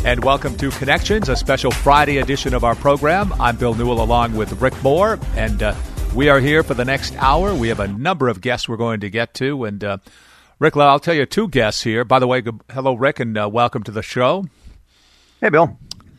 And welcome to Connections, a special Friday edition of our program. I'm Bill Newell along with Rick Moore, and we are here for the next hour. We have a number of guests we're going to get to, and Rick, I'll tell you two guests here. By the way, hello, Rick, and welcome to the show. Hey, Bill.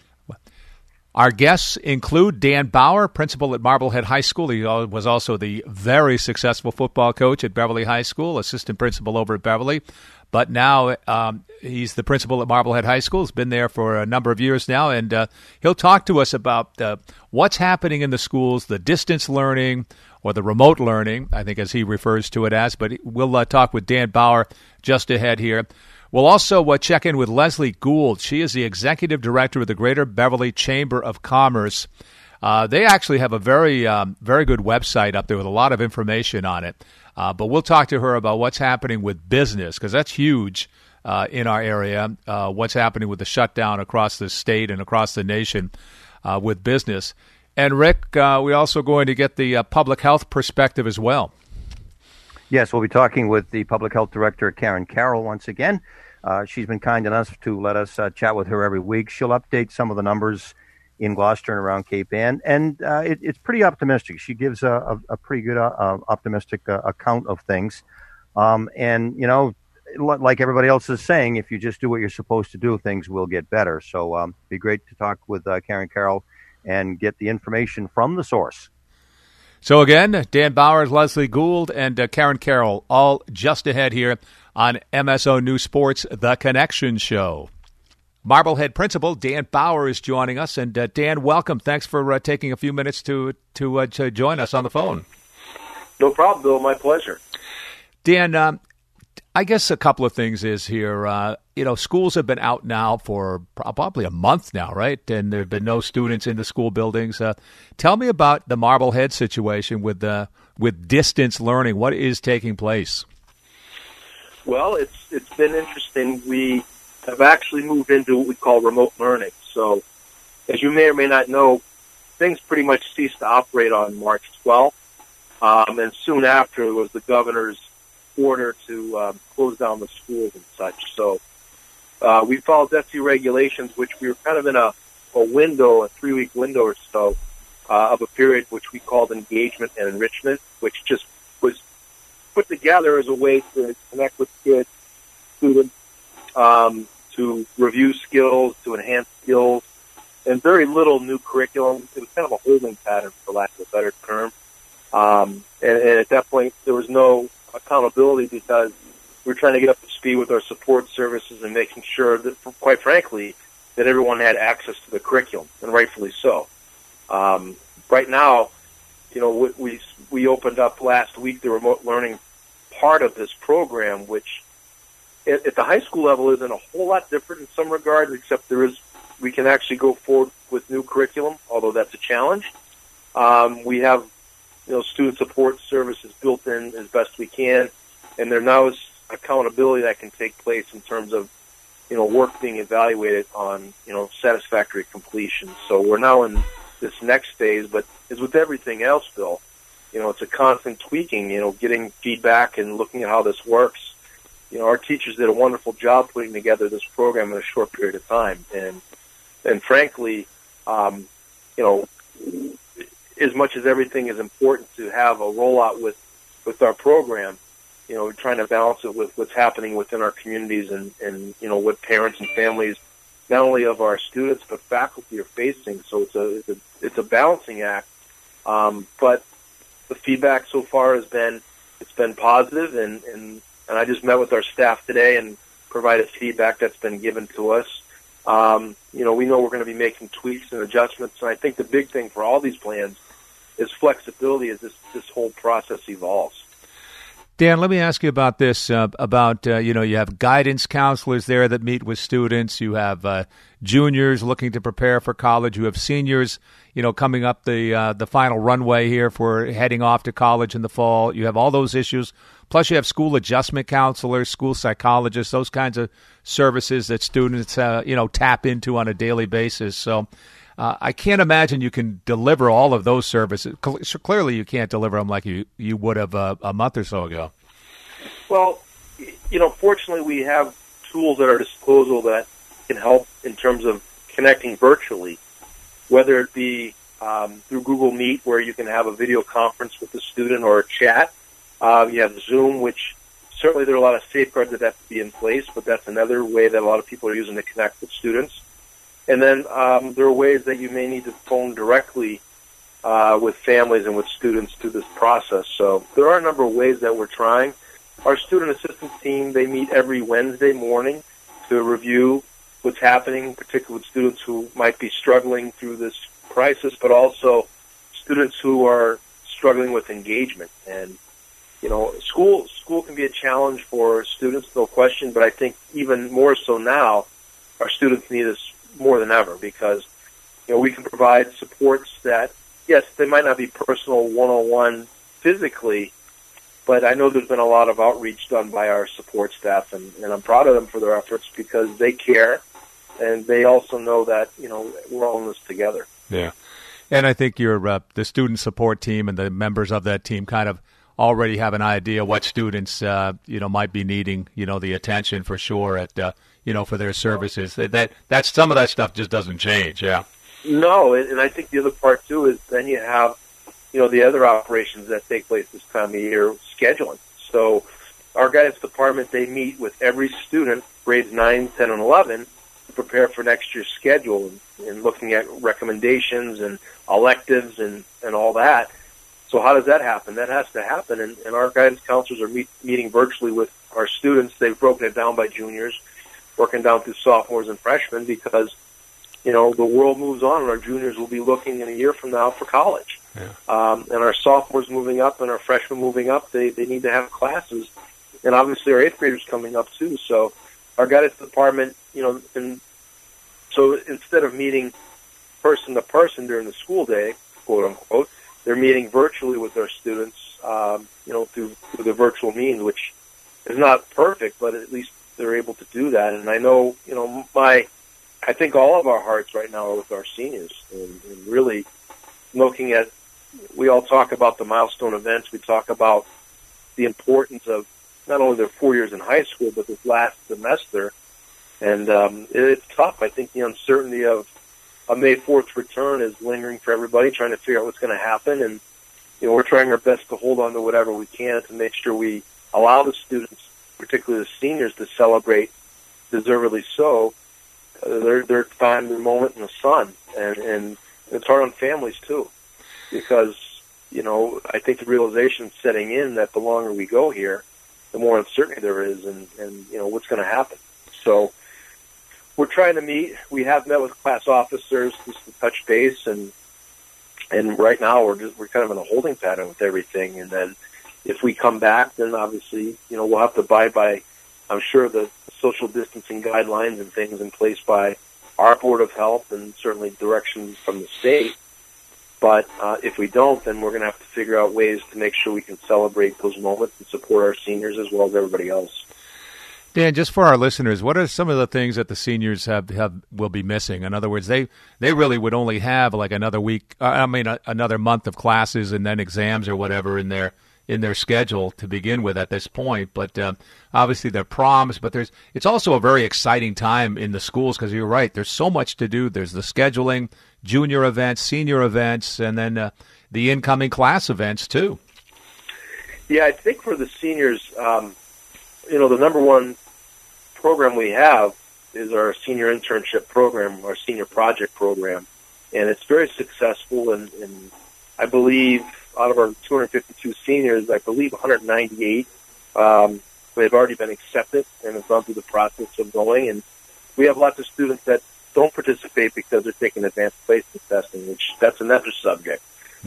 Our guests include Dan Bauer, principal at Marblehead High School. He was also the very successful football coach at Beverly High School, assistant principal over at Beverly. But now he's the principal at Marblehead High School. He's been there for a number of years now, and he'll talk to us about what's happening in the schools, the distance learning or the remote learning, I think as he refers to it as. But we'll talk with Dan Bauer just ahead here. We'll also check in with Leslie Gould. She is the executive director of the Greater Beverly Chamber of Commerce. They actually have a very good website up there with a lot of information on it. But we'll talk to her about what's happening with business, because that's huge in our area, what's happening with the shutdown across the state and across the nation with business. And, Rick, we're also going to get the public health perspective as well. Yes, we'll be talking with the Public Health Director, Karen Carroll, once again. She's been kind enough to let us chat with her every week. She'll update some of the numbers in Gloucester and around Cape Ann, and it's pretty optimistic. She gives a pretty good optimistic account of things. And, you know, like everybody else is saying, if you just do what you're supposed to do, things will get better. So it'd be great to talk with Karen Carroll and get the information from the source. So again, Dan Bauer, Leslie Gould, and Karen Carroll, all just ahead here on MSO News Sports, The Connection Show. Marblehead principal Dan Bauer is joining us, and Dan, welcome. Thanks for taking a few minutes to join us on the phone. No problem, Bill. My pleasure. Dan, I guess a couple of things is here. Schools have been out now for probably a month now, right? And there have been no students in the school buildings. Tell me about the Marblehead situation with distance learning. What is taking place? Well, it's been interesting. We have actually moved into what we call remote learning. So, as you may or may not know, things pretty much ceased to operate on March 12th. And soon after was the governor's order to close down the schools and such. So we followed DESE regulations, which we were kind of in a window, a 3-week window or so, of a period which we called engagement and enrichment, which just was put together as a way to connect with kids, students, to review skills, to enhance skills, and very little new curriculum. It was kind of a holding pattern, for lack of a better term. And at that point, there was no accountability because we were trying to get up to speed with our support services and making sure that, quite frankly, that everyone had access to the curriculum, and rightfully so. Right now, we opened up last week the remote learning part of this program, which at the high school level isn't a whole lot different in some regards, except we can actually go forward with new curriculum, although that's a challenge. We have student support services built in as best we can, and there now is accountability that can take place in terms of, work being evaluated on, satisfactory completion. So we're now in this next phase, but as with everything else, Bill, it's a constant tweaking, getting feedback and looking at how this works. Our teachers did a wonderful job putting together this program in a short period of time. And frankly, as much as everything is important to have a rollout with our program, we're trying to balance it with what's happening within our communities and what parents and families, not only of our students, but faculty are facing. So it's a balancing act. But the feedback so far has been positive, and I just met with our staff today and provided feedback that's been given to us. We know we're going to be making tweaks and adjustments, and I think the big thing for all these plans is flexibility as this whole process evolves. Dan, let me ask you about this, you have guidance counselors there that meet with students. You have juniors looking to prepare for college. You have seniors, coming up the final runway here for heading off to college in the fall. You have all those issues. Plus, you have school adjustment counselors, school psychologists, those kinds of services that students, tap into on a daily basis. So I can't imagine you can deliver all of those services. Clearly, you can't deliver them like you would have a month or so ago. Well, fortunately, we have tools at our disposal that can help in terms of connecting virtually, whether it be through Google Meet, where you can have a video conference with the student, or a chat. You have Zoom, which certainly there are a lot of safeguards that have to be in place, but that's another way that a lot of people are using to connect with students. And then there are ways that you may need to phone directly with families and with students through this process. So there are a number of ways that we're trying. Our student assistance team, they meet every Wednesday morning to review what's happening, particularly with students who might be struggling through this crisis, but also students who are struggling with engagement. And, you know, school can be a challenge for students, no question, but I think even more so now, our students need us more than ever, because, you know, we can provide supports that, yes, they might not be personal one-on-one physically, but I know there's been a lot of outreach done by our support staff, and I'm proud of them for their efforts, because they care, and they also know that, you know, we're all in this together. Yeah. And I think your the student support team and the members of that team kind of already have an idea what students, might be needing, the attention for sure at, for their services. That's some of that stuff just doesn't change. Yeah. No. And I think the other part too is then you have, the other operations that take place this time of year, scheduling. So our guidance department, they meet with every student, grades 9, 10, and 11, to prepare for next year's schedule and looking at recommendations and electives and all that. So how does that happen? That has to happen, and our guidance counselors are meeting virtually with our students. They've broken it down by juniors, working down through sophomores and freshmen, because, the world moves on, and our juniors will be looking in a year from now for college. Yeah. And our sophomores moving up and our freshmen moving up, they need to have classes. And obviously our 8th graders coming up too. So our guidance department, and so instead of meeting person to person during the school day, quote unquote, they're meeting virtually with their students, through the virtual means, which is not perfect, but at least they're able to do that. And I know, I think all of our hearts right now are with our seniors, and really looking at, we all talk about the milestone events. We talk about the importance of not only their 4 years in high school, but this last semester. And it's tough. I think the uncertainty of a May 4th return is lingering for everybody, trying to figure out what's going to happen. And, we're trying our best to hold on to whatever we can to make sure we allow the students, particularly the seniors, to celebrate, deservedly so, their time, their moment in the sun. And it's hard on families, too, because, I think the realization is setting in that the longer we go here, the more uncertainty there is and what's going to happen. So we're trying to meet. We have met with class officers just to touch base, and right now we're kind of in a holding pattern with everything. And then if we come back, then obviously, we'll have to abide by, I'm sure, the social distancing guidelines and things in place by our Board of Health and certainly direction from the state. But if we don't, then we're going to have to figure out ways to make sure we can celebrate those moments and support our seniors as well as everybody else. Dan, just for our listeners, what are some of the things that the seniors will be missing? In other words, they really would only have like another week, another month of classes and then exams or whatever in their schedule to begin with at this point. But obviously their proms, but it's also a very exciting time in the schools, because you're right, there's so much to do. There's the scheduling, junior events, senior events, and then the incoming class events too. Yeah, I think for the seniors, the number one program we have is our senior internship program, our senior project program, and it's very successful. And I believe out of our 252 seniors, I believe 198 have already been accepted and have gone through the process of going. And we have lots of students that don't participate because they're taking advanced placement testing, which that's another subject.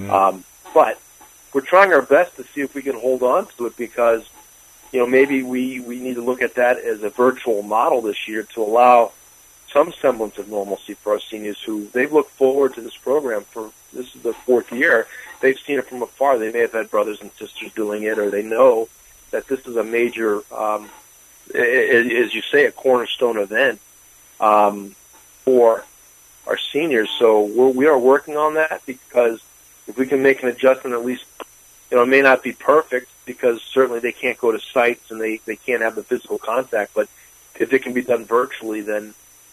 But we're trying our best to see if we can hold on to it, because maybe we need to look at that as a virtual model this year to allow some semblance of normalcy for our seniors who they've looked forward to this program for, this is the 4th year. They've seen it from afar. They may have had brothers and sisters doing it, or they know that this is a major, as you say, a cornerstone event for our seniors. So we are working on that, because if we can make an adjustment, at least, it may not be perfect, because certainly they can't go to sites and they can't have the physical contact, but if it can be done virtually, then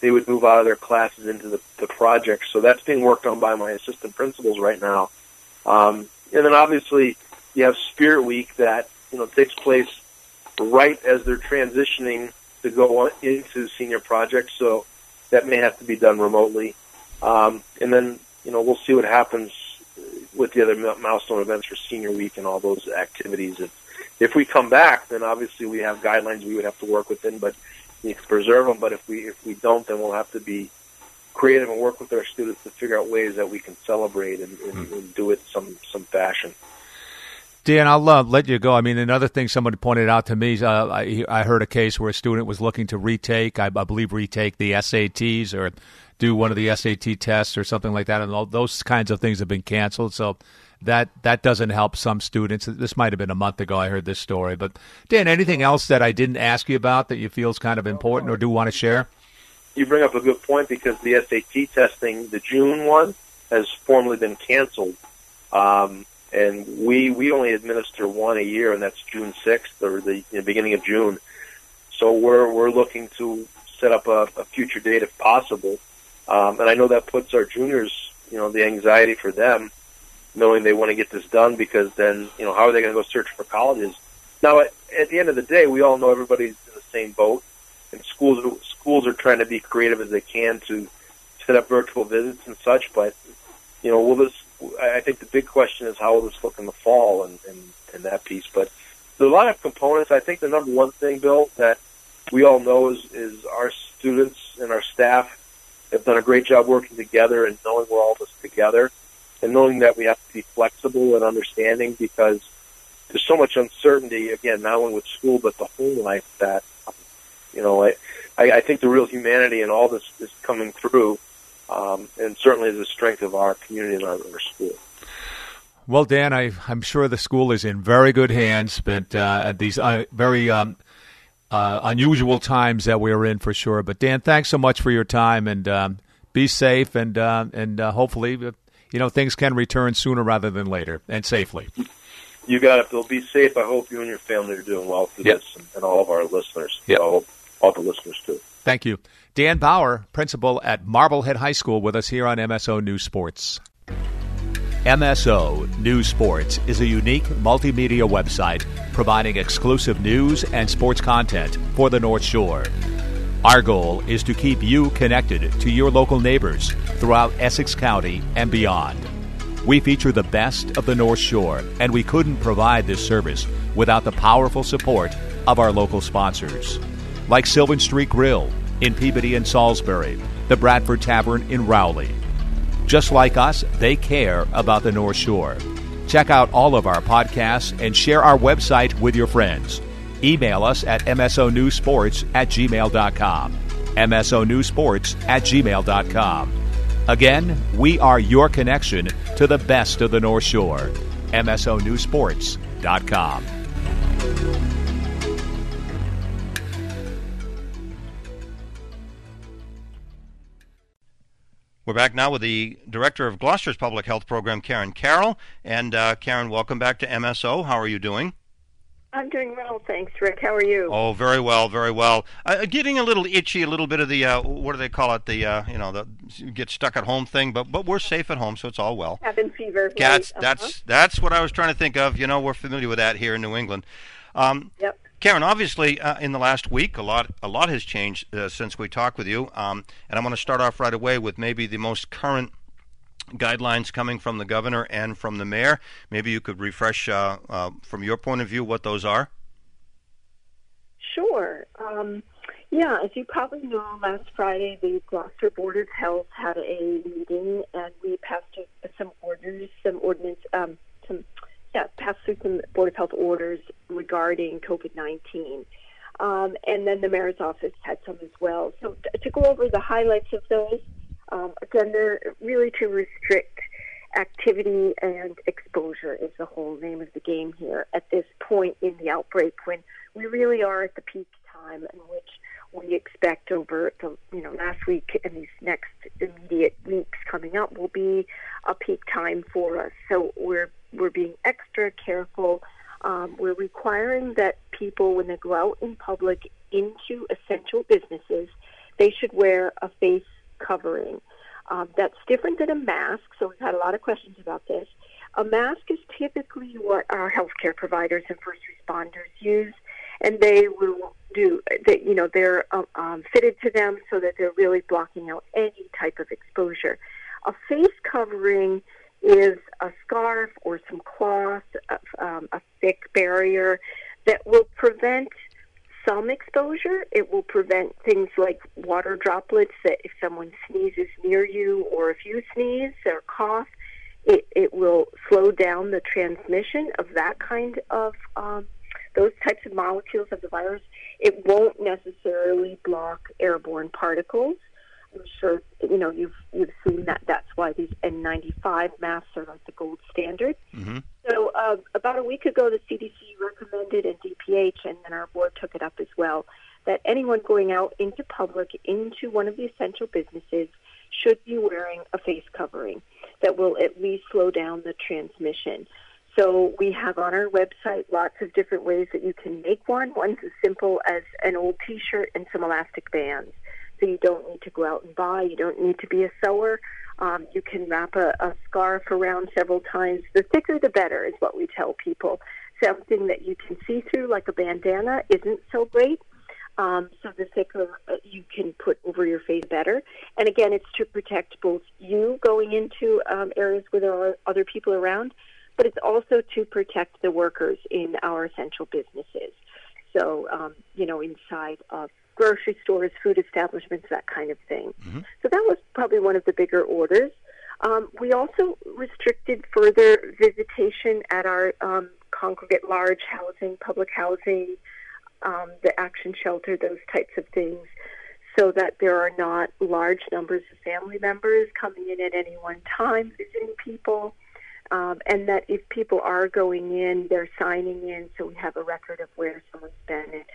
they would move out of their classes into the projects. So that's being worked on by my assistant principals right now. And then obviously you have Spirit Week that, takes place right as they're transitioning to go into senior projects. So that may have to be done remotely. And then, we'll see what happens with the other milestone events for Senior Week and all those activities. If we come back, then obviously we have guidelines we would have to work within, but we can preserve them. But if we don't, then we'll have to be creative and work with our students to figure out ways that we can celebrate and do it some fashion. Dan, I'll let you go. I mean, another thing somebody pointed out to me, I heard a case where a student was looking to retake the SATs or do one of the SAT tests or something like that, and all those kinds of things have been canceled. So that doesn't help some students. This might have been a month ago I heard this story. But, Dan, anything else that I didn't ask you about that you feel is kind of important or do want to share? You bring up a good point because the SAT testing, the June one, has formally been canceled. And we only administer one a year, and that's June 6th or the beginning of June. So we're looking to set up a future date if possible. And I know that puts our juniors, the anxiety for them, knowing they want to get this done because then, how are they going to go search for colleges? Now, at the end of the day, we all know everybody's in the same boat, and schools are trying to be creative as they can to set up virtual visits and such. But, I think the big question is how will this look in the fall and that piece. But there's a lot of components. I think the number one thing, Bill, that we all know is our students and our staff have done a great job working together and knowing we're all this together and knowing that we have to be flexible and understanding because there's so much uncertainty, again, not only with school but the home life that, I think the real humanity in all this is coming through. And certainly is the strength of our community and our school. Well, Dan, I'm sure the school is in very good hands, but at these very unusual times that we're in for sure. But, Dan, thanks so much for your time, and be safe, and hopefully, things can return sooner rather than later and safely. You got it, Bill. Be safe. I hope you and your family are doing well through this and all of our listeners. Yep. I hope all the listeners too. Thank you. Dan Bauer, principal at Marblehead High School, with us here on MSO News Sports. MSO News Sports is a unique multimedia website providing exclusive news and sports content for the North Shore. Our goal is to keep you connected to your local neighbors throughout Essex County and beyond. We feature the best of the North Shore, and we couldn't provide this service without the powerful support of our local sponsors, like Sylvan Street Grill in Peabody and Salisbury, the Bradford Tavern in Rowley. Just like us, they care about the North Shore. Check out all of our podcasts and share our website with your friends. Email us at msonewsports@gmail.com. msonewsports@gmail.com. Again, we are your connection to the best of the North Shore. msonewsports.com. We're back now with the Director of Gloucester's Public Health Program, Karen Carroll. And Karen, welcome back to MSO. How are you doing? I'm doing well, thanks, Rick. How are you? Oh, very well, very well. Getting a little itchy, a little bit of the, what do they call it, the get stuck at home thing, but we're safe at home, so it's all well. Cabin fever. That's, right? that's what I was trying to think of. We're familiar with that here in New England. Yep. Karen, obviously, in the last week, a lot has changed since we talked with you, and I want to start off right away with maybe the most current guidelines coming from the governor and from the mayor. Maybe you could refresh, from your point of view, what those are. Sure. As you probably know, last Friday the Gloucester Board of Health had a meeting, and we passed passed through some Board of Health orders regarding COVID-19. And then the mayor's office had some as well. So to go over the highlights of those, again, they're really to restrict activity and exposure is the whole name of the game here at this point in the outbreak, when we really are at the peak time in which we expect over the last week and these next immediate weeks coming up will be a peak time for us. So we're being extra careful. We're requiring that people, when they go out in public into essential businesses, they should wear a face covering. That's different than a mask, so we've had a lot of questions about this. A mask is typically what our healthcare providers and first responders use, and they will do, they're fitted to them so that they're really blocking out any type of exposure. A face covering is a scarf or some cloth, a thick barrier that will prevent some exposure. It will prevent things like water droplets that if someone sneezes near you or if you sneeze or cough, it will slow down the transmission of that kind of those types of molecules of the virus. It won't necessarily block airborne particles. I'm sure you've seen that. That's why these N95 masks are like the gold standard. Mm-hmm. So about a week ago, the CDC recommended, and DPH, and then our board took it up as well, that anyone going out into public, into one of the essential businesses, should be wearing a face covering that will at least slow down the transmission. So we have on our website lots of different ways that you can make one. One's as simple as an old T-shirt and some elastic bands. So you don't need to go out and buy. You don't need to be a sewer. You can wrap a scarf around several times. The thicker the better is what we tell people. Something that you can see through, like a bandana, isn't so great. So the thicker you can put over your face, better. And again, it's to protect both you going into areas where there are other people around, but it's also to protect the workers in our essential businesses. So, inside of grocery stores, food establishments, that kind of thing. Mm-hmm. So that was probably one of the bigger orders. We also restricted further visitation at our congregate large housing, public housing, the action shelter, those types of things, so that there are not large numbers of family members coming in at any one time visiting people, and that if people are going in, they're signing in, so we have a record of where someone's been and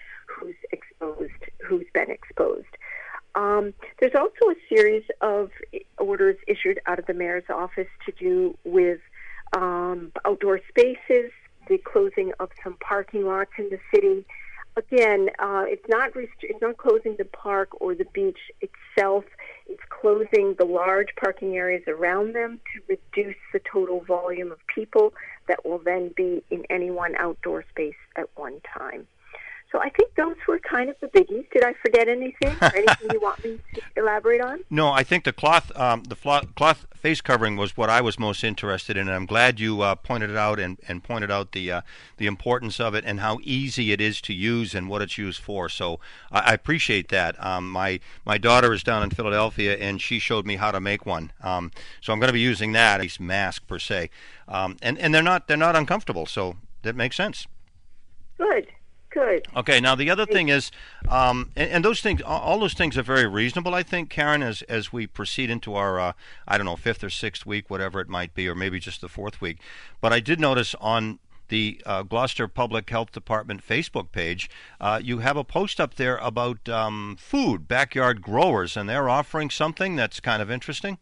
who's been exposed. There's also a series of orders issued out of the mayor's office to do with outdoor spaces, the closing of some parking lots in the city. Again, it's not closing the park or the beach itself. It's closing the large parking areas around them to reduce the total volume of people that will then be in any one outdoor space at one time. So I think those were kind of the biggies. Did I forget anything or anything you want me to elaborate on? No, I think the cloth face covering was what I was most interested in, and I'm glad you pointed it out and pointed out the importance of it and how easy it is to use and what it's used for. So I appreciate that. My daughter is down in Philadelphia, and she showed me how to make one. So I'm going to be using that, a mask per se, and they're not uncomfortable. So that makes sense. Good. Okay. Now the other thing is, and those things, all those things are very reasonable, I think, Karen, as we proceed into our, fifth or sixth week, whatever it might be, or maybe just the fourth week. But I did notice on the Gloucester Public Health Department Facebook page, you have a post up there about food, backyard growers, and they're offering something that's kind of interesting.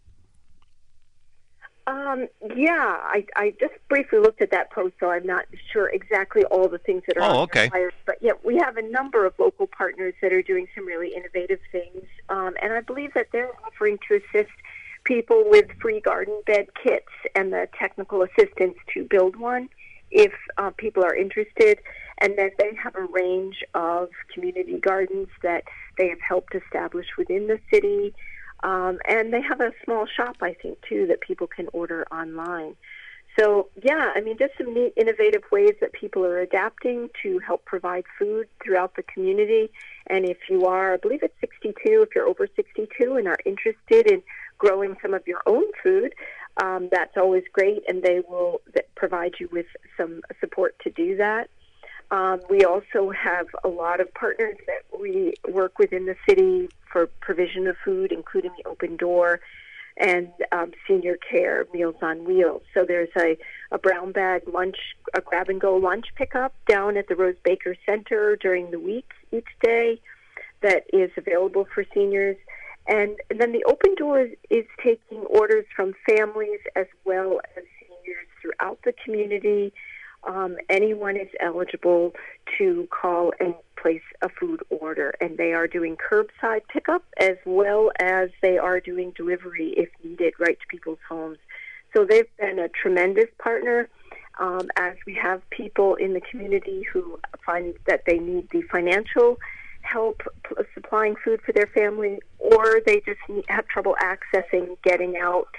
I just briefly looked at that post, so I'm not sure exactly all the things that are on the flyers. But yeah, we have a number of local partners that are doing some really innovative things, and I believe that they're offering to assist people with free garden bed kits and the technical assistance to build one if people are interested. And then they have a range of community gardens that they have helped establish within the city. And they have a small shop, I think, too, that people can order online. So, just some neat, innovative ways that people are adapting to help provide food throughout the community. And if you are, I believe it's 62, if you're over 62 and are interested in growing some of your own food, that's always great, and they will provide you with some support to do that. We also have a lot of partners that we work with in the city for provision of food, including the Open Door and senior care, Meals on Wheels. So there's a brown bag lunch, a grab-and-go lunch pickup down at the Rose Baker Center during the week each day that is available for seniors. And then the Open Door is taking orders from families as well as seniors throughout the community. Anyone is eligible to call and place a food order, and they are doing curbside pickup as well as they are doing delivery if needed right to people's homes. So they've been a tremendous partner. As we have people in the community who find that they need the financial help supplying food for their family, or they just have trouble accessing getting out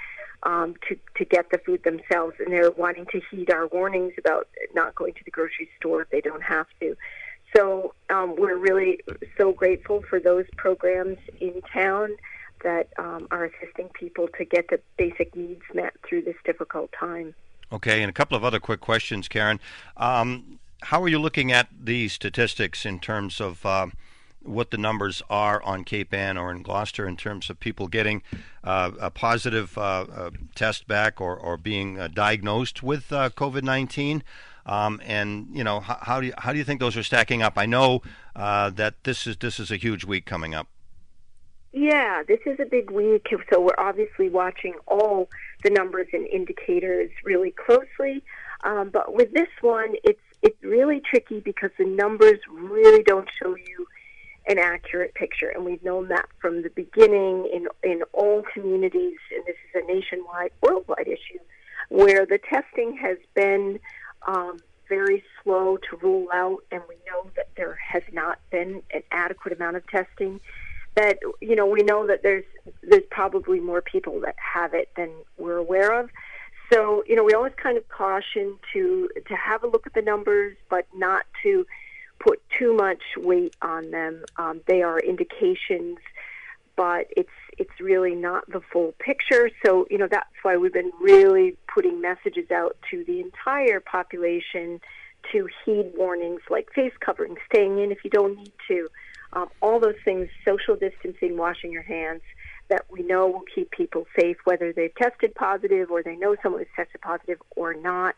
to get the food themselves, and they're wanting to heed our warnings about not going to the grocery store if they don't have to. So we're really so grateful for those programs in town that are assisting people to get the basic needs met through this difficult time. Okay, and a couple of other quick questions, Karen. How are you looking at the statistics in terms of what the numbers are on Cape Ann or in Gloucester in terms of people getting a positive test back or being diagnosed with COVID-19? And you know, how do you think those are stacking up? I know that this is a huge week coming up. Yeah, this is a big week, so we're obviously watching all the numbers and indicators really closely. But with this one, it's really tricky because the numbers really don't show you an accurate picture, and we've known that from the beginning in all communities, and this is a nationwide, worldwide issue, where the testing has been very slow to rule out, and we know that there has not been an adequate amount of testing. That, you know, we know that there's probably more people that have it than we're aware of. So, you know, we always kind of caution to have a look at the numbers, but not to put too much weight on them. They are indications, but it's really not the full picture. So, you know, that's why we've been really putting messages out to the entire population to heed warnings like face covering, staying in if you don't need to, all those things, social distancing, washing your hands, that we know will keep people safe, whether they've tested positive or they know someone who's tested positive or not.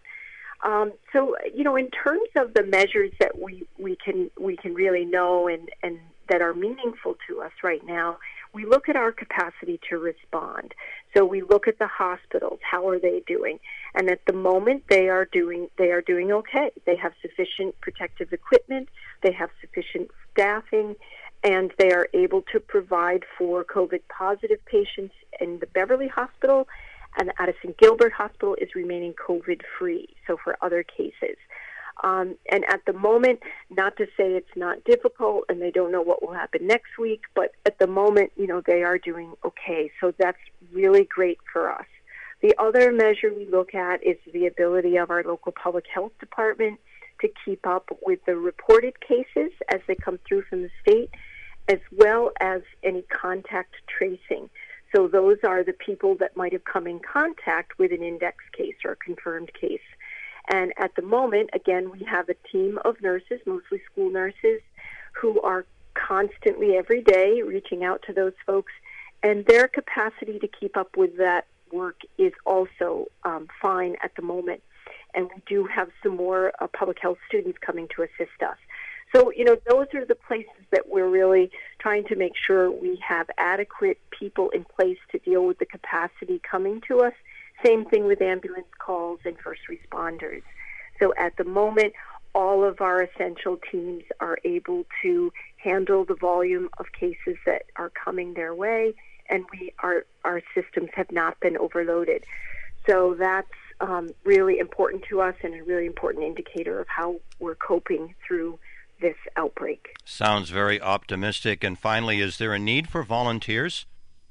So, you know, in terms of the measures that we can really know and that are meaningful to us right now, we look at our capacity to respond. So we look at the hospitals. How are they doing? And at the moment, they are doing okay. They have sufficient protective equipment. They have sufficient staffing, and they are able to provide for COVID-positive patients in the Beverly Hospital, and the Addison Gilbert Hospital is remaining COVID-free, so for other cases. And at the moment, not to say it's not difficult and they don't know what will happen next week, but at the moment, you know, they are doing okay. So that's really great for us. The other measure we look at is the ability of our local public health department to keep up with the reported cases as they come through from the state, as well as any contact tracing. So those are the people that might have come in contact with an index case or a confirmed case. And at the moment, again, we have a team of nurses, mostly school nurses, who are constantly every day reaching out to those folks, and their capacity to keep up with that work is also fine at the moment. And we do have some more public health students coming to assist us. So, you know, those are the places that we're really trying to make sure we have adequate people in place to deal with the capacity coming to us. Same thing with ambulance calls and first responders. So at the moment, all of our essential teams are able to handle the volume of cases that are coming their way, and our systems have not been overloaded. So that's really important to us and a really important indicator of how we're coping through this outbreak. Sounds very optimistic. And finally, is there a need for volunteers?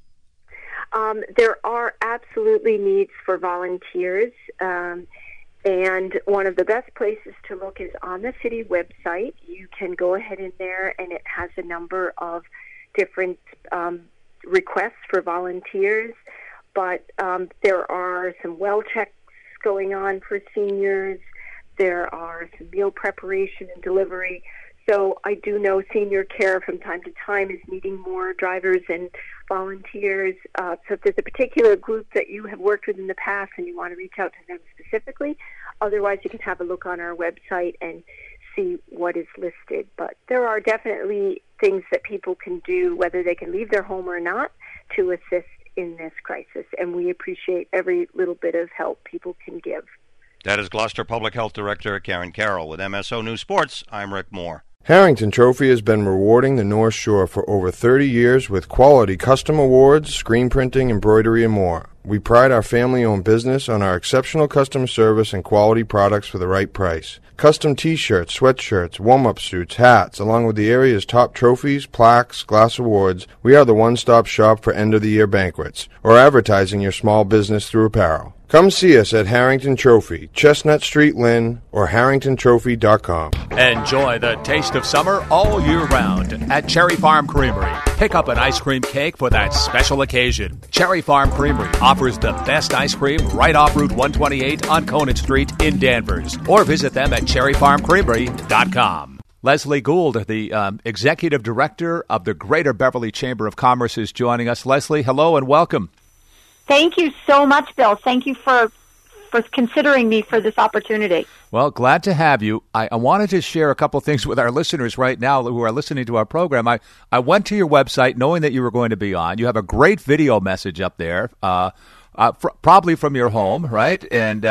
There are absolutely needs for volunteers, and one of the best places to look is on the city website. You can go ahead in there, and it has a number of different requests for volunteers, but there are some well checks going on for seniors. There are some meal preparation and delivery. So I do know senior care from time to time is needing more drivers and volunteers. So if there's a particular group that you have worked with in the past and you want to reach out to them specifically, otherwise you can have a look on our website and see what is listed. But there are definitely things that people can do, whether they can leave their home or not, to assist in this crisis. And we appreciate every little bit of help people can give. That is Gloucester Public Health Director Karen Carroll. With MSO News Sports, I'm Rick Moore. Harrington Trophy has been rewarding the North Shore for over 30 years with quality custom awards, screen printing, embroidery, and more. We pride our family-owned business on our exceptional customer service and quality products for the right price. Custom t-shirts, sweatshirts, warm-up suits, hats, along with the area's top trophies, plaques, glass awards, we are the one-stop shop for end-of-the-year banquets or advertising your small business through apparel. Come see us at Harrington Trophy, Chestnut Street, Lynn, or harringtontrophy.com. Enjoy the taste of summer all year round at Cherry Farm Creamery. Pick up an ice cream cake for that special occasion. Cherry Farm Creamery offers the best ice cream right off Route 128 on Conant Street in Danvers. Or visit them at cherryfarmcreamery.com. Leslie Gould, the Executive Director of the Greater Beverly Chamber of Commerce, is joining us. Leslie, hello and welcome. Thank you so much, Bill. Thank you for considering me for this opportunity. Well, glad to have you. I wanted to share a couple of things with our listeners right now who are listening to our program. I went to your website knowing that you were going to be on. You have a great video message up there, probably from your home, right? And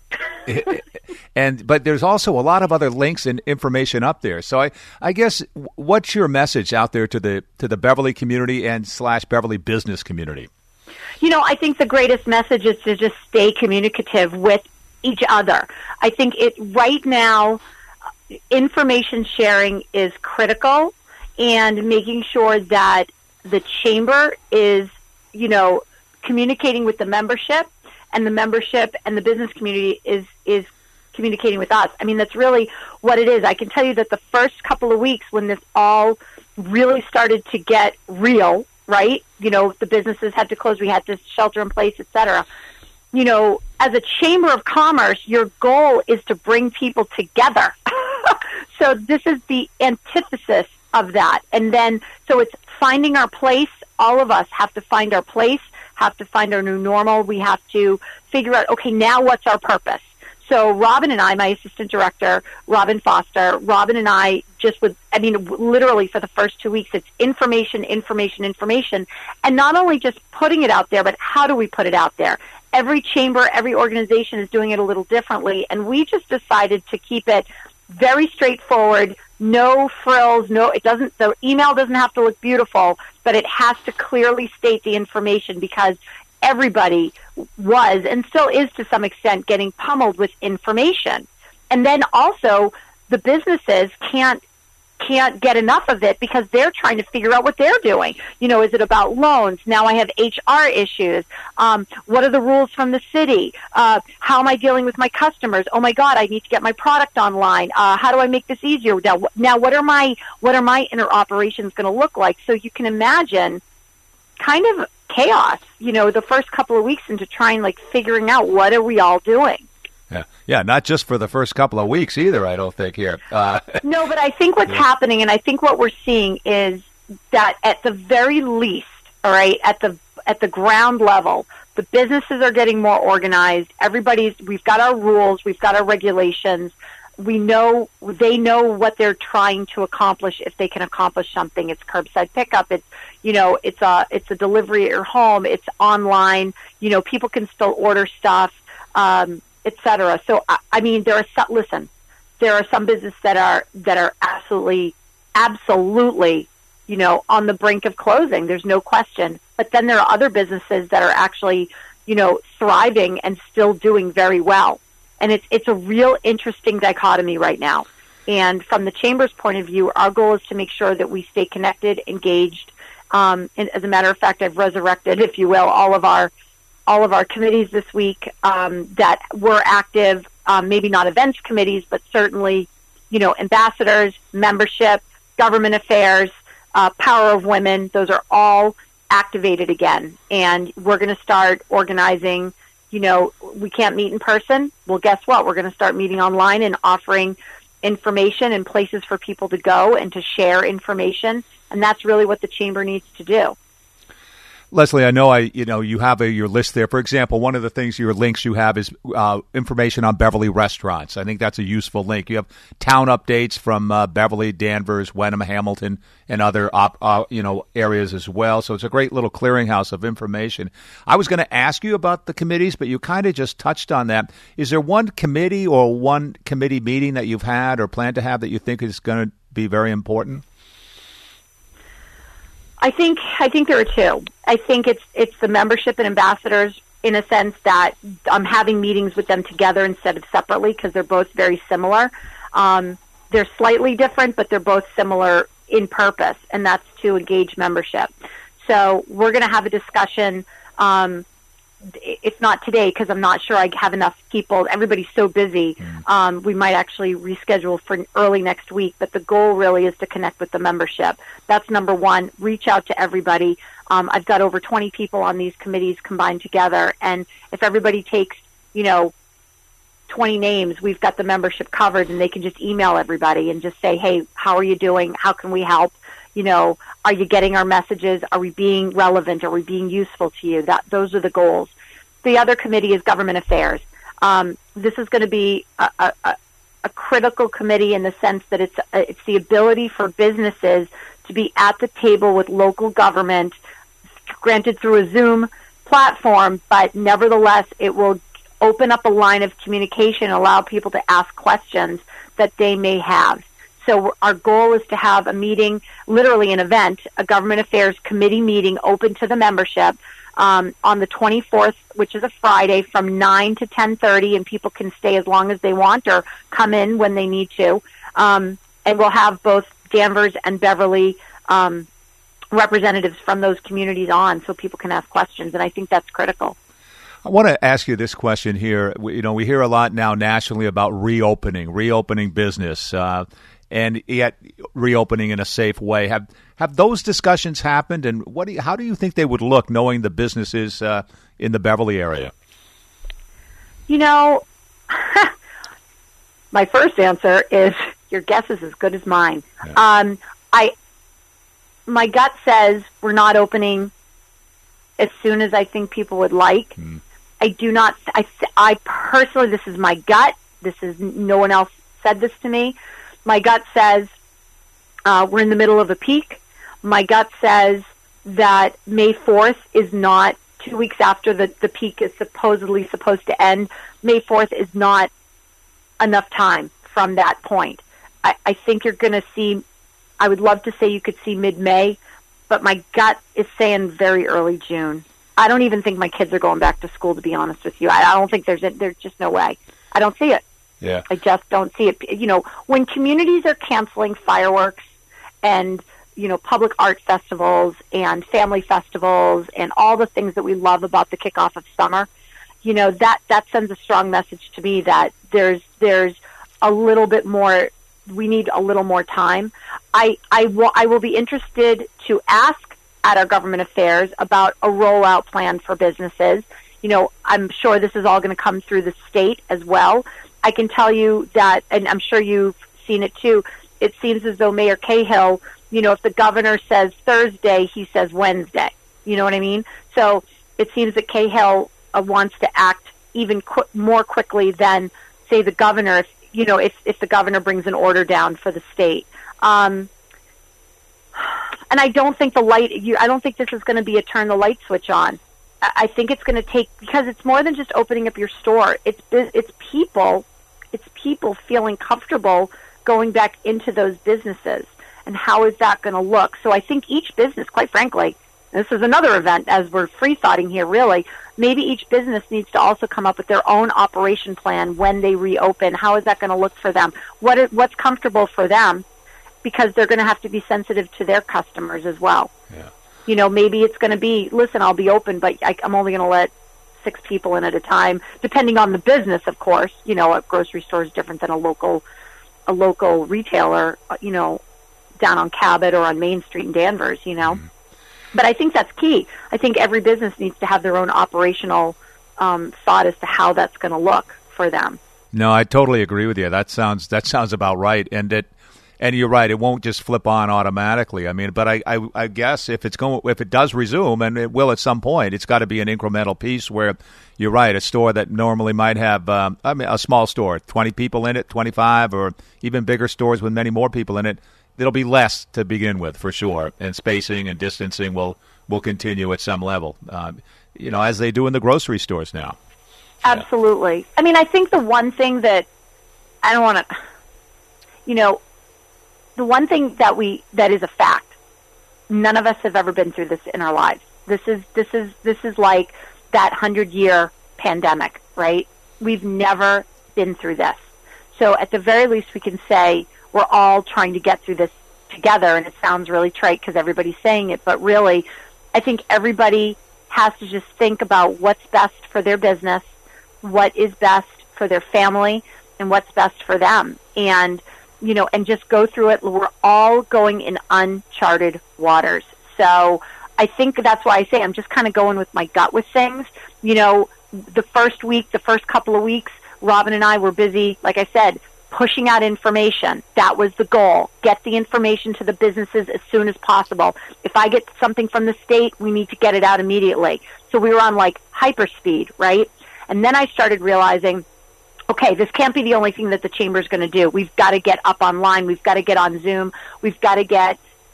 but there's also a lot of other links and information up there. So I guess what's your message out there to the Beverly community and / Beverly business community? You know, I think the greatest message is to just stay communicative with each other. I think right now, information sharing is critical, and making sure that the chamber is, communicating with the membership and the business community is communicating with us. I mean, that's really what it is. I can tell you that the first couple of weeks when this all really started to get real, right? The businesses had to close. We had to shelter in place, et cetera. As a chamber of commerce, your goal is to bring people together. So this is the antithesis of that. And then, so it's finding our place. All of us have to find our place, have to find our new normal. We have to figure out, okay, now what's our purpose? So Robin and I, my assistant director, Robin Foster, Robin and I literally for the first 2 weeks, it's information. And not only just putting it out there, but how do we put it out there? Every chamber, every organization is doing it a little differently. And we just decided to keep it very straightforward, no frills, the email doesn't have to look beautiful, but it has to clearly state the information, because everybody was and still is to some extent getting pummeled with information. And then also the businesses can't get enough of it because they're trying to figure out what they're doing. Is it about loans? Now I have HR issues. What are the rules from the city? How am I dealing with my customers? Oh my God, I need to get my product online. How do I make this easier? Now what are my inner operations going to look like? So you can imagine kind of chaos, the first couple of weeks into trying figuring out what are we all doing. Yeah, not just for the first couple of weeks either, I don't think here. No, but I think what's happening, and I think what we're seeing is that at the very least, all right, at the ground level, the businesses are getting more organized. We've got our rules, we've got our regulations. They know what they're trying to accomplish if they can accomplish something. It's curbside pickup. It's a delivery at your home. It's online. People can still order stuff. Et cetera. So, there are some businesses that are absolutely, on the brink of closing. There's no question. But then there are other businesses that are actually, thriving and still doing very well. And it's a real interesting dichotomy right now. And from the Chamber's point of view, our goal is to make sure that we stay connected, engaged. And as a matter of fact, I've resurrected, if you will, all of our committees this week that were active, maybe not events committees, but certainly, ambassadors, membership, government affairs, power of women. Those are all activated again. And we're going to start organizing. We can't meet in person. Well, guess what? We're going to start meeting online and offering information and places for people to go and to share information. And that's really what the Chamber needs to do. Leslie, I know you have your list there. For example, one of the things, your links you have is information on Beverly restaurants. I think that's a useful link. You have town updates from Beverly, Danvers, Wenham, Hamilton, and other areas as well. So it's a great little clearinghouse of information. I was going to ask you about the committees, but you kind of just touched on that. Is there one committee or one committee meeting that you've had or plan to have that you think is going to be very important? I think there are two. I think it's the membership and ambassadors, in a sense that I'm having meetings with them together instead of separately, because they're both very similar. They're slightly different, but they're both similar in purpose, and that's to engage membership. So we're going to have a discussion. It's not today, because I'm not sure I have enough people. Everybody's so busy. We might actually reschedule for early next week, but the goal really is to connect with the membership. That's number one. Reach out to everybody. I've got over 20 people on these committees combined together, and if everybody takes, 20 names, we've got the membership covered, and they can just email everybody and just say, hey, how are you doing? How can we help? Are you getting our messages? Are we being relevant? Are we being useful to you? Those are the goals. The other committee is government affairs. This is going to be a critical committee in the sense that it's the ability for businesses to be at the table with local government, granted through a Zoom platform, but nevertheless it will open up a line of communication, allow people to ask questions that they may have. So our goal is to have a meeting, literally an event, a government affairs committee meeting open to the membership on the 24th, which is a Friday, from 9 to 10:30, and people can stay as long as they want or come in when they need to. And we'll have both Danvers and Beverly representatives from those communities on, so people can ask questions, and I think that's critical. I want to ask you this question here. We hear a lot now nationally about reopening business, and yet reopening in a safe way. Have those discussions happened, and how do you think they would look, knowing the businesses in the Beverly area? My first answer is your guess is as good as mine. Yeah. My gut says we're not opening as soon as I think people would like. I do not. I personally, this is my gut. No one else said this to me. My gut says we're in the middle of a peak. My gut says that May 4th is not 2 weeks after the peak is supposedly supposed to end. May 4th is not enough time from that point. I think you're going to see, I would love to say you could see mid-May, but my gut is saying very early June. I don't even think my kids are going back to school, to be honest with you. I don't think there's just no way. I don't see it. Yeah. I just don't see it. When communities are canceling fireworks and, public art festivals and family festivals and all the things that we love about the kickoff of summer, that sends a strong message to me that there's a little bit more, we need a little more time. I will be interested to ask at our government affairs about a rollout plan for businesses. I'm sure this is all going to come through the state as well. I can tell you that, and I'm sure you've seen it too, it seems as though Mayor Cahill, if the governor says Thursday, he says Wednesday. You know what I mean? So it seems that Cahill wants to act even more quickly than, say, the governor, if the governor brings an order down for the state. And I don't think I don't think this is going to be a turn the light switch on. I think it's going to take, because it's more than just opening up your store. It's people feeling comfortable going back into those businesses. And how is that going to look? So I think each business, quite frankly, this is another event as we're free-thoughting here, really, maybe each business needs to also come up with their own operation plan when they reopen. How is that going to look for them? What's comfortable for them? Because they're going to have to be sensitive to their customers as well. Yeah. Maybe it's going to be, listen, I'll be open, but I'm only going to let 6 people in at a time, depending on the business, of course. A grocery store is different than a local retailer, down on Cabot or on Main Street in Danvers, Mm-hmm. But I think that's key. I think every business needs to have their own operational thought as to how that's going to look for them. No, I totally agree with you. That sounds about right. And you're right, it won't just flip on automatically. I mean, but I guess if it does resume, and it will at some point, it's got to be an incremental piece where you're right, a store that normally might have a small store, 20 people in it, 25, or even bigger stores with many more people in it, there'll be less to begin with for sure, and spacing and distancing will continue at some level, as they do in the grocery stores now. Absolutely. I mean, I think the one thing that I don't want to, the one thing that is a fact, none of us have ever been through this in our lives. This is like that 100-year pandemic, right? We've never been through this. So at the very least, we can say we're all trying to get through this together, and it sounds really trite because everybody's saying it, but really, I think everybody has to just think about what's best for their business, what is best for their family, and what's best for them. And, and just go through it. We're all going in uncharted waters. So I think that's why I say I'm just kind of going with my gut with things. The first couple of weeks, Robin and I were busy, like I said, pushing out information. That was the goal. Get the information to the businesses as soon as possible. If I get something from the state, we need to get it out immediately. So we were on like hyperspeed, right? And then I started realizing, okay, this can't be the only thing that the chamber's going to do. We've got to get up online. We've got to get on Zoom. We've got to get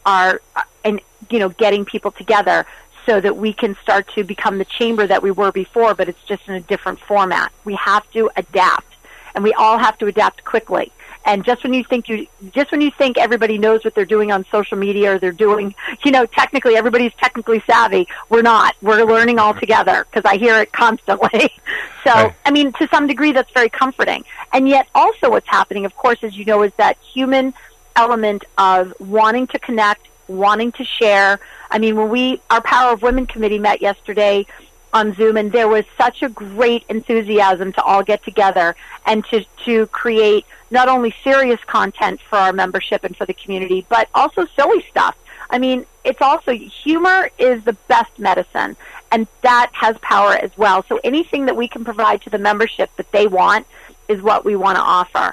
getting people together so that we can start to become the chamber that we were before, but it's just in a different format. We have to adapt, and we all have to adapt quickly. And just when you think everybody knows what they're doing on social media, or they're doing, technically everybody's technically savvy, we're not. We're learning all together, because I hear it constantly. So, right. I mean, to some degree, that's very comforting. And yet also what's happening, of course, as you know, is that human element of wanting to connect, wanting to share. I mean, when our Power of Women committee met yesterday on Zoom, and there was such a great enthusiasm to all get together and to create not only serious content for our membership and for the community, but also silly stuff. I mean, it's also, humor is the best medicine, and that has power as well. So anything that we can provide to the membership that they want is what we want to offer.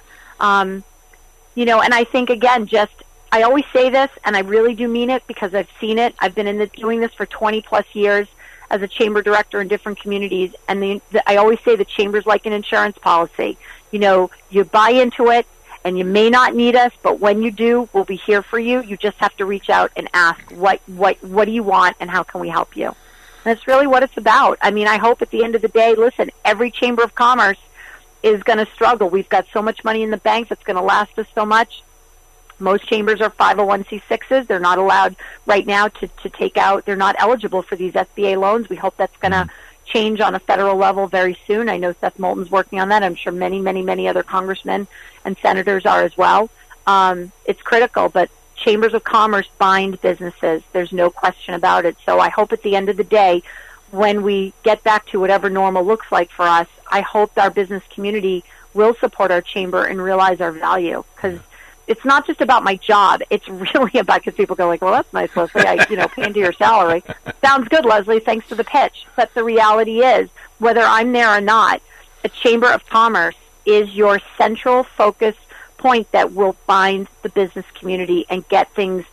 And I think, again, I always say this, and I really do mean it, because I've seen it. I've been doing this for 20-plus years as a chamber director in different communities, and I always say the chamber's like an insurance policy. You buy into it, and you may not need us, but when you do, we'll be here for you. You just have to reach out and ask, what do you want, and how can we help you? And that's really what it's about. I mean, I hope at the end of the day, listen, every chamber of commerce is going to struggle. We've got so much money in the bank that's going to last us so much. Most chambers are 501c6s. They're not allowed right now to take out. They're not eligible for these SBA loans. We hope that's going to change on a federal level very soon. I know Seth Moulton's working on that. I'm sure many, many, many other congressmen and senators are as well. It's critical, but chambers of commerce bind businesses. There's no question about it. So I hope at the end of the day, when we get back to whatever normal looks like for us, I hope our business community will support our chamber and realize our value, because it's not just about my job. It's really about, because people go like, well, that's nice, Leslie. Pay into your salary. Sounds good, Leslie. Thanks for the pitch. But the reality is, whether I'm there or not, a chamber of commerce is your central focus point that will bind the business community and get things,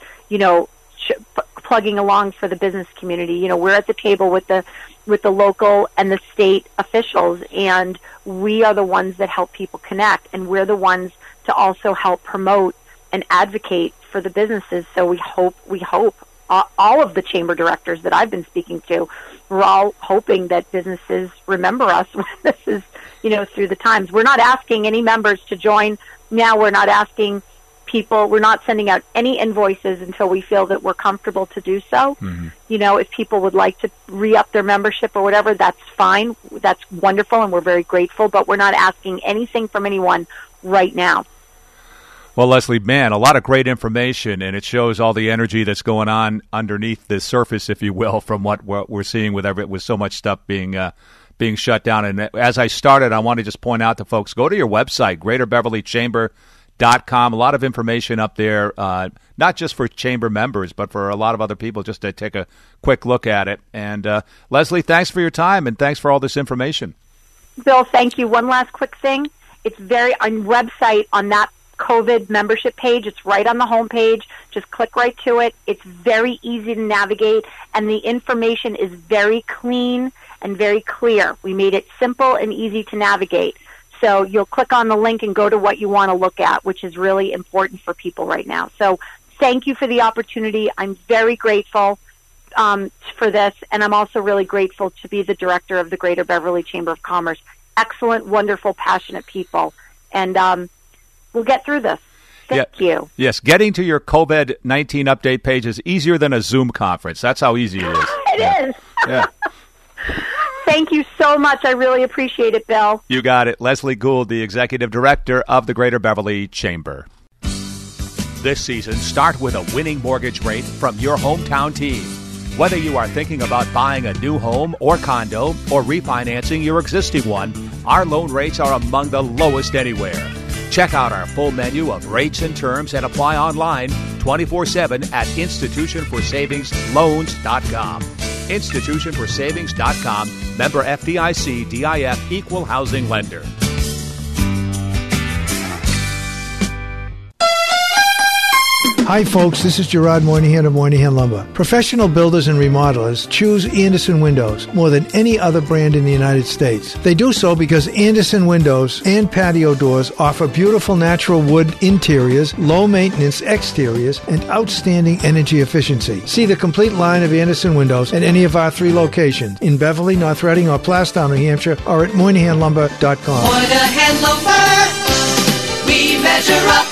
plugging along for the business community. We're at the table with the local and the state officials, and we are the ones that help people connect, and we're the ones to also help promote and advocate for the businesses. So we hope all of the chamber directors that I've been speaking to, we're all hoping that businesses remember us when this is, through the times. We're not asking any members to join now. We're not asking people, we're not sending out any invoices until we feel that we're comfortable to do so. Mm-hmm. If people would like to re-up their membership or whatever, that's fine. That's wonderful, and we're very grateful, but we're not asking anything from anyone right now. Well, Leslie, man, a lot of great information, and it shows all the energy that's going on underneath the surface, if you will, from what we're seeing with so much stuff being shut down. And as I started, I want to just point out to folks, go to your website, GreaterBeverlyChamber.com. A lot of information up there, not just for chamber members, but for a lot of other people, just to take a quick look at it. And Leslie, thanks for your time, and thanks for all this information. Bill, thank you. One last quick thing. It's on website, on that COVID membership page. It's right on the home page. Just click right to it. It's very easy to navigate, and the information is very clean and very clear. We made it simple and easy to navigate. So you'll click on the link and go to what you want to look at, which is really important for people right now. So thank you for the opportunity. I'm very grateful for this, and I'm also really grateful to be the director of the Greater Beverly Chamber of Commerce. Excellent, wonderful, passionate people. And we'll get through this. Thank you. Yes, getting to your COVID-19 update page is easier than a Zoom conference. That's how easy it is. It is. Yeah. Thank you so much. I really appreciate it, Bill. You got it. Leslie Gould, the Executive Director of the Greater Beverly Chamber. This season, start with a winning mortgage rate from your hometown team. Whether you are thinking about buying a new home or condo or refinancing your existing one, our loan rates are among the lowest anywhere. Check out our full menu of rates and terms and apply online 24/7 at institutionforsavingsloans.com. institutionforsavings.com, member FDIC, DIF, equal housing lender. Hi folks, this is Gerard Moynihan of Moynihan Lumber. Professional builders and remodelers choose Anderson Windows more than any other brand in the United States. They do so because Anderson Windows and patio doors offer beautiful natural wood interiors, low maintenance exteriors, and outstanding energy efficiency. See the complete line of Anderson Windows at any of our 3 locations in Beverly, North Reading, or Plastown, New Hampshire, or at MoynihanLumber.com. Moynihan Lumber, we measure up.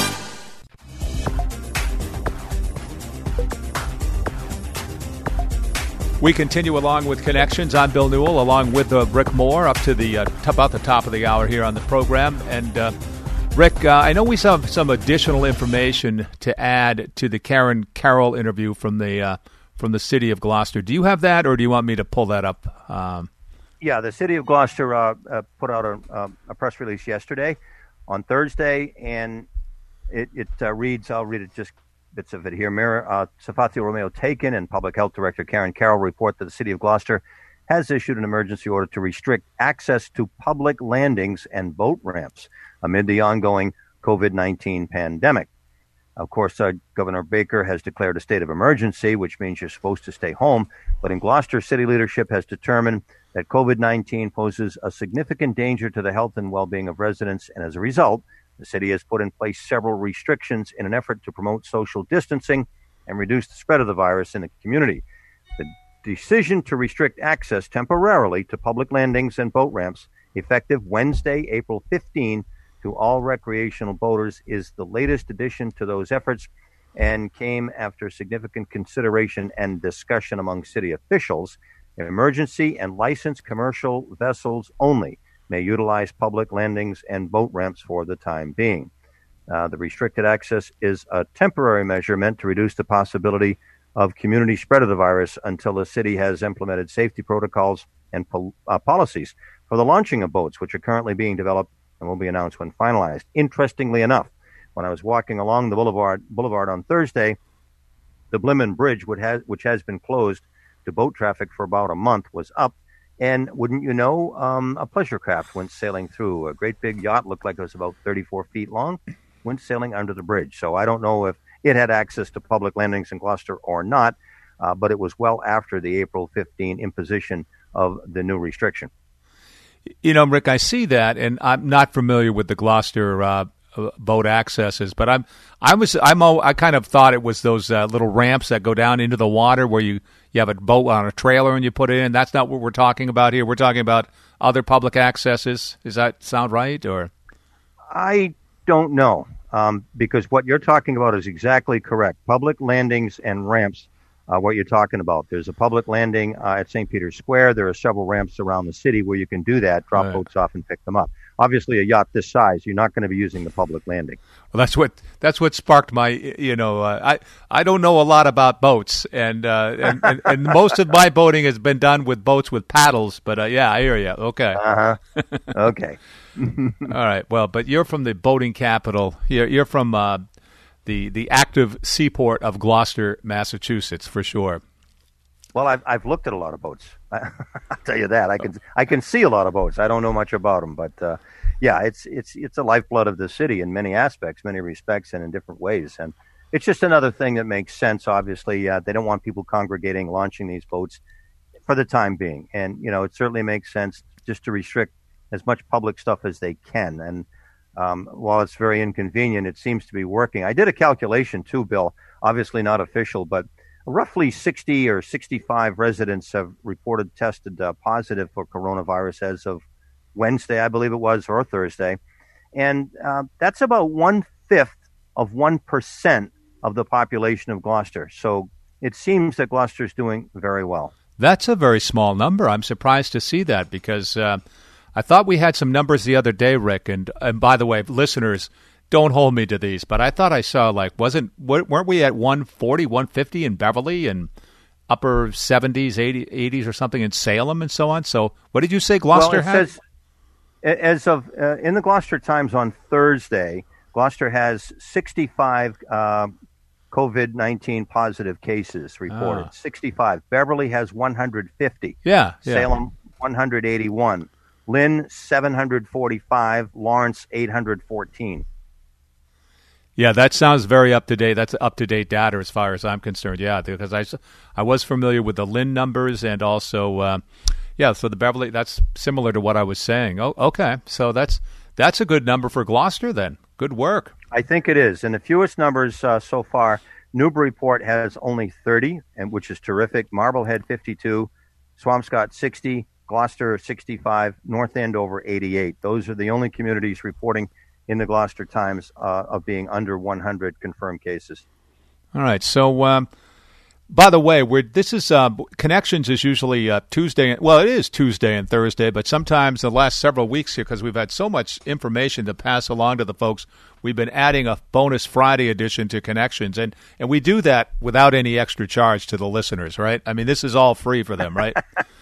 We continue along with Connections. I'm Bill Newell, along with Rick Moore, up to the about the top of the hour here on the program. And Rick, I know we have some additional information to add to the Karen Carroll interview from the city of Gloucester. Do you have that, or do you want me to pull that up? Yeah, the city of Gloucester put out a press release yesterday on Thursday, and it reads, I'll read it just bits of it here. Mayor Safatio Romeo Taken and Public Health Director Karen Carroll report that the city of Gloucester has issued an emergency order to restrict access to public landings and boat ramps amid the ongoing COVID-19 pandemic. Of course, Governor Baker has declared a state of emergency, which means you're supposed to stay home. But in Gloucester, city leadership has determined that COVID-19 poses a significant danger to the health and well-being of residents, and as a result, the city has put in place several restrictions in an effort to promote social distancing and reduce the spread of the virus in the community. The decision to restrict access temporarily to public landings and boat ramps, effective Wednesday, April 15, to all recreational boaters, is the latest addition to those efforts and came after significant consideration and discussion among city officials. Emergency and licensed commercial vessels only may utilize public landings and boat ramps for the time being. The restricted access is a temporary measure meant to reduce the possibility of community spread of the virus until the city has implemented safety protocols and policies for the launching of boats, which are currently being developed and will be announced when finalized. Interestingly enough, when I was walking along the boulevard on Thursday, the Blimmen Bridge, which has been closed to boat traffic for about a month, was up. And wouldn't you know, a pleasure craft went sailing through. A great big yacht, looked like it was about 34 feet long, went sailing under the bridge. So I don't know if it had access to public landings in Gloucester or not, but it was well after the April 15 imposition of the new restriction. You know, Rick, I see that, and I'm not familiar with the Gloucester boat accesses, but I kind of thought it was those little ramps that go down into the water where you have a boat on a trailer and you put it in. That's not what we're talking about here. We're talking about other public accesses. Does that sound right? Or I don't know, because what you're talking about is exactly correct. Public landings and ramps, what you're talking about. There's a public landing at St. Peter's Square. There are several ramps around the city where you can do that, drop boats off and pick them up. Obviously, a yacht this size, you're not going to be using the public landing. Well, that's what sparked my, I don't know a lot about boats, and most of my boating has been done with boats with paddles. But yeah, I hear you. Okay. Okay. All right. Well, but you're from the boating capital. You're from the active seaport of Gloucester, Massachusetts, for sure. Well, I've looked at a lot of boats. I'll tell you that. I can see a lot of boats. I don't know much about them, but yeah, it's a lifeblood of the city in many aspects, many respects, and in different ways. And it's just another thing that makes sense. Obviously, they don't want people congregating, launching these boats for the time being. And it certainly makes sense just to restrict as much public stuff as they can. And while it's very inconvenient, it seems to be working. I did a calculation too, Bill. Obviously not official, but roughly 60 or 65 residents have reported tested positive for coronavirus as of Wednesday, I believe it was, or Thursday. And that's about 1/5 of 1% of the population of Gloucester. So it seems that Gloucester's doing very well. That's a very small number. I'm surprised to see that because I thought we had some numbers the other day, Rick. And by the way, listeners, don't hold me to these, but I thought I saw weren't we at 140, 150 in Beverly and upper 70s, 80s or something in Salem and so on? So what did you say Gloucester has? As of in the Gloucester Times on Thursday, Gloucester has 65 COVID-19 positive cases reported. 65. Beverly has 150. Yeah. Salem 181. Lynn 745. Lawrence 814. Yeah, that sounds very up to date. That's up to date data as far as I'm concerned. Yeah, because I was familiar with the Lynn numbers and also so the Beverly. That's similar to what I was saying. Oh, okay. So that's a good number for Gloucester then. Good work. I think it is. And the fewest numbers so far, Newburyport has only 30, which is terrific. Marblehead 52, Swampscott 60, Gloucester 65, North Andover 88. Those are the only communities reporting in the Gloucester Times of being under 100 confirmed cases. All right. So, by the way, this is Connections is usually Tuesday. Well, it is Tuesday and Thursday, but sometimes the last several weeks here, because we've had so much information to pass along to the folks, we've been adding a bonus Friday edition to Connections, and we do that without any extra charge to the listeners, right? I mean, this is all free for them, right?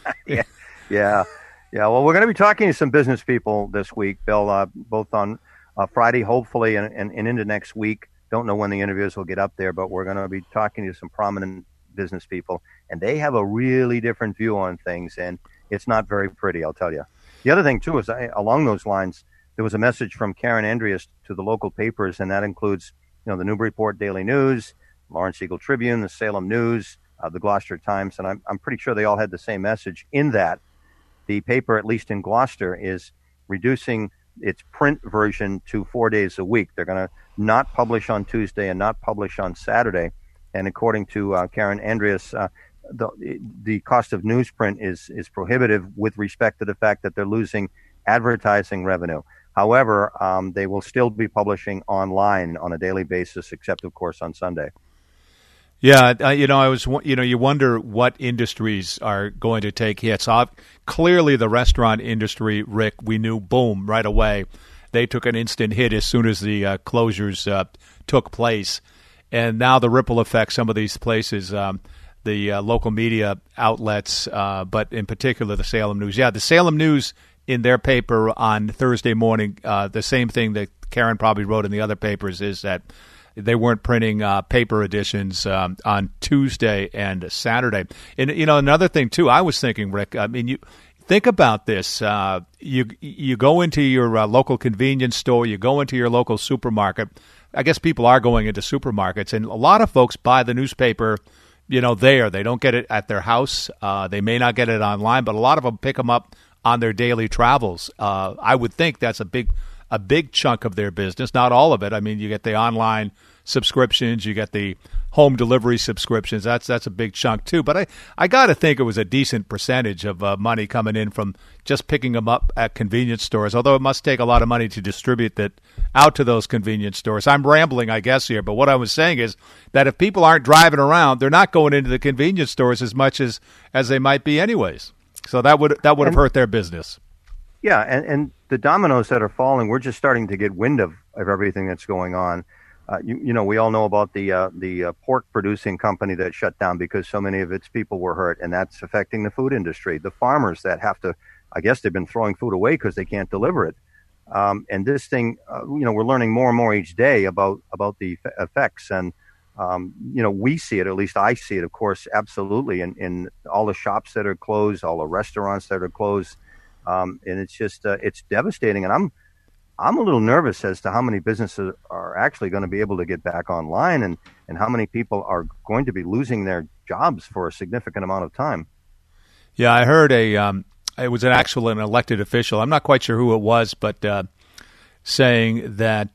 Yeah. Well, we're going to be talking to some business people this week, Bill, both on Friday, hopefully, and into next week. Don't know when the interviews will get up there, but we're going to be talking to some prominent business people, and they have a really different view on things, and it's not very pretty, I'll tell you. The other thing, too, is along those lines, there was a message from Karen Andreas to the local papers, and that includes, the Newburyport Daily News, Lawrence Eagle Tribune, the Salem News, the Gloucester Times, and I'm pretty sure they all had the same message in that the paper, at least in Gloucester, is reducing its print version to 4 days a week. They're going to not publish on Tuesday and not publish on Saturday. And according to Karen Andreas, the cost of newsprint is prohibitive with respect to the fact that they're losing advertising revenue. However, they will still be publishing online on a daily basis, except, of course, on Sunday. Yeah, you wonder what industries are going to take hits. Clearly, the restaurant industry, Rick, we knew, boom, right away. They took an instant hit as soon as the closures took place. And now the ripple effect, some of these places, the local media outlets, but in particular the Salem News. Yeah, the Salem News in their paper on Thursday morning, the same thing that Karen probably wrote in the other papers is that they weren't printing paper editions on Tuesday and Saturday. And, another thing, too, I was thinking, Rick, I mean, you think about this. You go into your local convenience store, you go into your local supermarket. I guess people are going into supermarkets, and a lot of folks buy the newspaper, there. They don't get it at their house. They may not get it online, but a lot of them pick them up on their daily travels. I would think that's a big chunk of their business, not all of it. I mean, you get the online subscriptions, you get the home delivery subscriptions. That's a big chunk too. But I got to think it was a decent percentage of money coming in from just picking them up at convenience stores, although it must take a lot of money to distribute that out to those convenience stores. I'm rambling, I guess, here, but what I was saying is that if people aren't driving around, they're not going into the convenience stores as much as they might be anyways. So that would have hurt their business. Yeah, and the dominoes that are falling, we're just starting to get wind of everything that's going on. We all know about the pork producing company that shut down because so many of its people were hurt, and that's affecting the food industry. The farmers that have to, I guess they've been throwing food away because they can't deliver it. And this thing, we're learning more and more each day about the effects. And, we see it, at least I see it, of course, absolutely, in all the shops that are closed, all the restaurants that are closed. And it's just, it's devastating. And I'm a little nervous as to how many businesses are actually going to be able to get back online and how many people are going to be losing their jobs for a significant amount of time. Yeah, I heard it was an elected official. I'm not quite sure who it was, but saying that,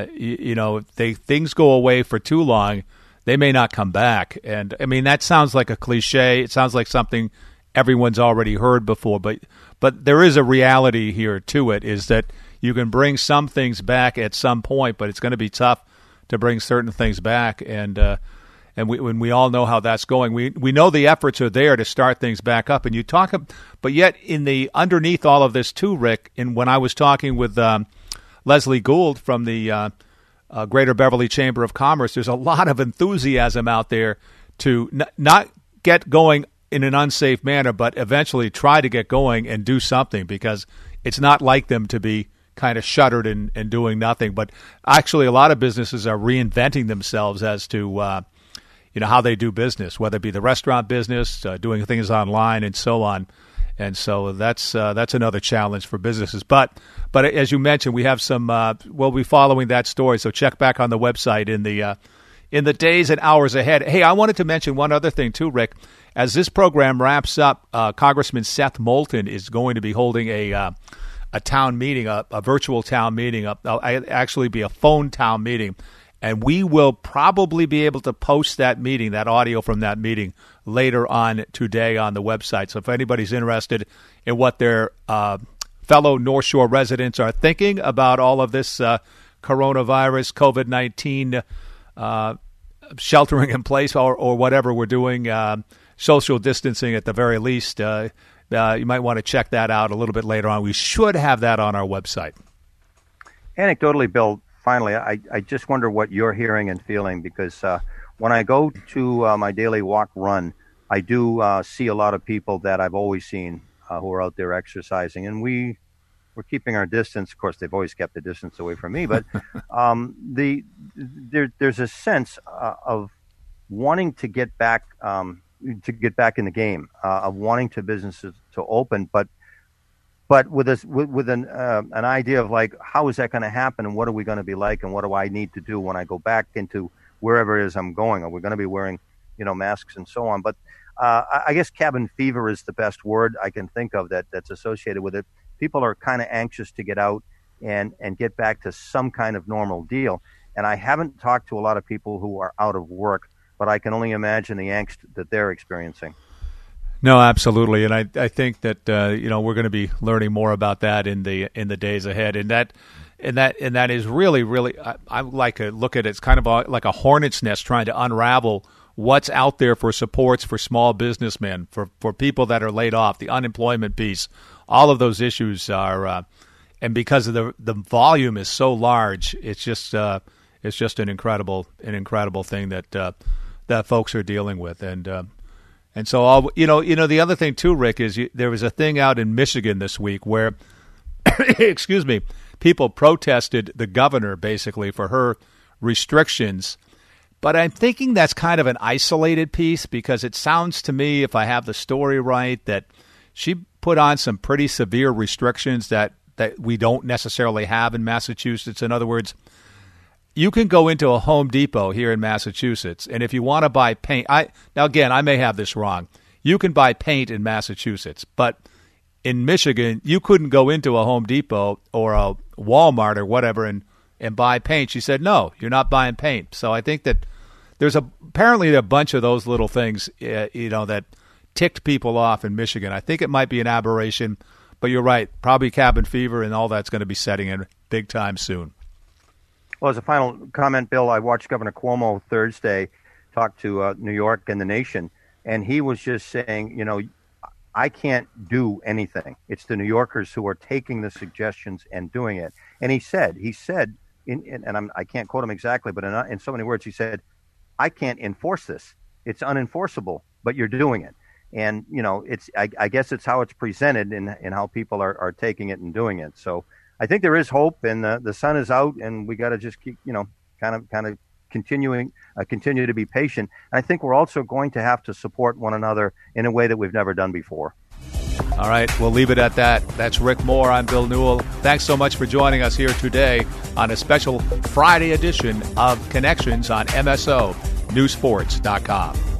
if things go away for too long, they may not come back. And, I mean, that sounds like a cliche. It sounds like something everyone's already heard before. But there is a reality here to it, is that you can bring some things back at some point, but it's going to be tough bring certain things back, and we all know how that's going. We know the efforts are there to start things back up, and you talk, but yet in the underneath all of this too, Rick. And when I was talking with Leslie Gould from the Greater Beverly Chamber of Commerce, there's a lot of enthusiasm out there to not get going in an unsafe manner, but eventually try to get going and do something, because it's not like them to be kind of shuttered and doing nothing. But actually, a lot of businesses are reinventing themselves as to how they do business, whether it be the restaurant business, doing things online, and so on. And so that's another challenge for businesses. But as you mentioned, we have some. We'll be following that story. So check back on the website in the days and hours ahead. Hey, I wanted to mention one other thing too, Rick. As this program wraps up, Congressman Seth Moulton is going to be holding a town meeting, a virtual town meeting. Actually, be a phone town meeting. And we will probably be able to post that meeting, that audio from that meeting, later on today on the website. So if anybody's interested in what their fellow North Shore residents are thinking about all of this coronavirus, COVID-19 sheltering in place, or whatever we're doing, social distancing at the very least, you might want to check that out a little bit later on. We should have that on our website. Anecdotally, Bill, finally, I just wonder what you're hearing and feeling, because when I go to my daily walk run, I do see a lot of people that I've always seen who are out there exercising, and we're keeping our distance. Of course, they've always kept the distance away from me, but there's a sense of wanting to get back in the game, of wanting businesses to open, but with an idea of like, how is that going to happen, and what are we going to be like, and what do I need to do when I go back into wherever it is I'm going? Are we going to be wearing, masks and so on? But I guess cabin fever is the best word I can think of that's associated with it. People are kind of anxious to get out and get back to some kind of normal deal. And I haven't talked to a lot of people who are out of work, but I can only imagine the angst that they're experiencing. No, absolutely, and I think that we're going to be learning more about that in the days ahead, and that is really I like to look at it. It's kind of like a hornet's nest trying to unravel what's out there for supports for small businessmen, for people that are laid off, the unemployment piece, all of those issues are, and because of the volume is so large, it's just an incredible thing that folks are dealing with, and so, the other thing too, Rick, is there was a thing out in Michigan this week where, excuse me, people protested the governor basically for her restrictions. But I'm thinking that's kind of an isolated piece, because it sounds to me, if I have the story right, that she put on some pretty severe restrictions that we don't necessarily have in Massachusetts. In other words, you can go into a Home Depot here in Massachusetts, and if you want to buy paint, now again, I may have this wrong. You can buy paint in Massachusetts, but in Michigan, you couldn't go into a Home Depot or a Walmart or whatever and buy paint. She said, no, you're not buying paint. So I think that there's apparently a bunch of those little things, that ticked people off in Michigan. I think it might be an aberration, but you're right. Probably cabin fever and all that's going to be setting in big time soon. Well, as a final comment, Bill, I watched Governor Cuomo Thursday talk to New York and the nation, and he was just saying, I can't do anything. It's the New Yorkers who are taking the suggestions and doing it. And he said, I can't quote him exactly, but in so many words, he said, I can't enforce this. It's unenforceable, but you're doing it. And, I guess it's how it's presented and how people are taking it and doing it. So I think there is hope, and the sun is out, and we got to just keep, kind of continue to be patient. And I think we're also going to have to support one another in a way that we've never done before. All right, we'll leave it at that. That's Rick Moore. I'm Bill Newell. Thanks so much for joining us here today on a special Friday edition of Connections on MSO Newsports.com.